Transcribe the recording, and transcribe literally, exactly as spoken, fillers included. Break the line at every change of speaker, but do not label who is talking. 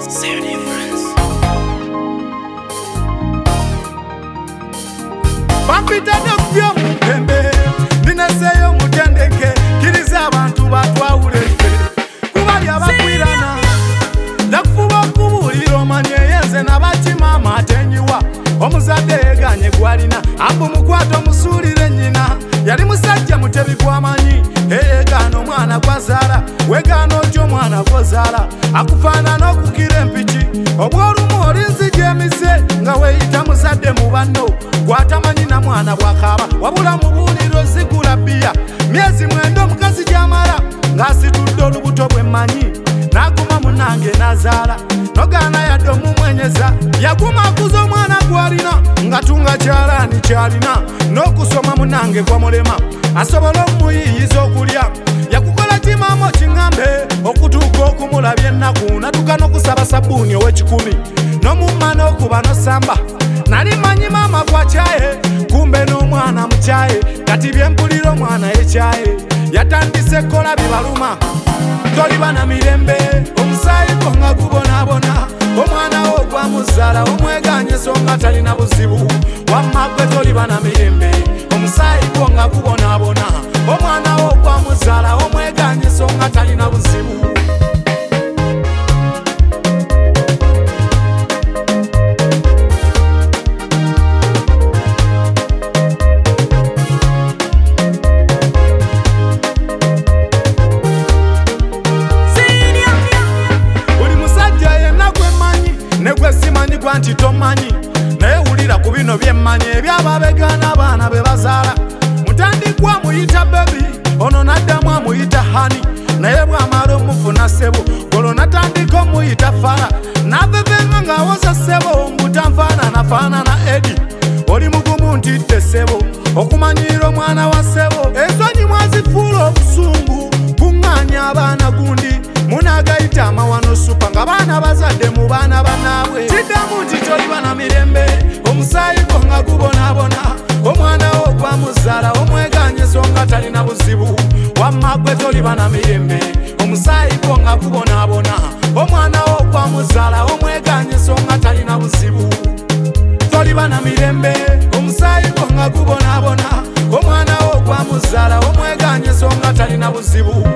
See the difference.
Pampita nokyo mupembe Ninaseyo mutendeke Kiriza abantu batwawuleke Kubali abakwirana Nakufuba okubulira omanye yenze nabakimama atenyiwa Omuzadde yeganye gwalina Ambu mukwato musuulire nnyina Yali musajja mutebi gwamanyi Eyegaana omwana gwazaala Wegaana otyo omwana gwozaala Akufaanana okukira empiki Obwolumu olinzija emise Nga weeyita muzadde mu banno Gwatamanyi na mwana bwakaaba Wabula mubuuliro zigula bbiya Myezi mwenda omukazi gy'amala Ng'asitudde olubuto bwe mmanyi N'aguma munange n'azaala Nogaana yadde omumwenyeza Yaguma akuza omwana gw'alina Ngatunga kyalaani kyalina N'okusoma munange gwamulema Asobola okumuyiiyiza okulya Yakukola kimaamo kiŋŋambe Okutuuka okumulabya ennaku Natuuka n'okusaba sabbuuni ow'ekikumi N'omumma n'okuba n'osamba Nali manyi maama gwakyaye Kumbe n'omwana mukyaye Kati byempulira omwana yekyaye Yatandise kola bibaluma Toliba na mirembe Omusaayi gwo nga gubonaabona Omwana wo gwamuzaala omweganye so nga talina buzibu Wamma gwe toliba na mirembe Omusaayi gwo nga gubonaabona Omwana wo gwamuzaala omweganye so nga talina buzibu Nti tomanyi naye wulira ku bino byemmanyi eby'ababegaana abaana be bazaala mutandikwa muyita bebi ono n'addamu amuyita hani naye bw'amala omufuna ssebo olwo natandika omuyita fala n'avevenga ng'awoza ssebo ngutanfaananafaanana edi oli mugumu ntidde ssebo okumanyiira omwana wa ssebo ensonyi mwazifuula obusungu kuŋŋaanya abaana gundi munagayita amawano supa nga baana bazadde mu baana banaabwe kiddamu nti toliba na mirembe omusaayi gwo nga gubonaabona omwana wo gwamuzaala omweganye so nga talina buzibu wamma gwe toliba na mirembe omusaayi gwo nga gubonaabona omwana wo gwamuzaala omweganye so nga talina buzibu toliba na mirembe omusaayi gwo nga gubonaabona omwana wo gwamuzaala omweganye so nga talina buzibu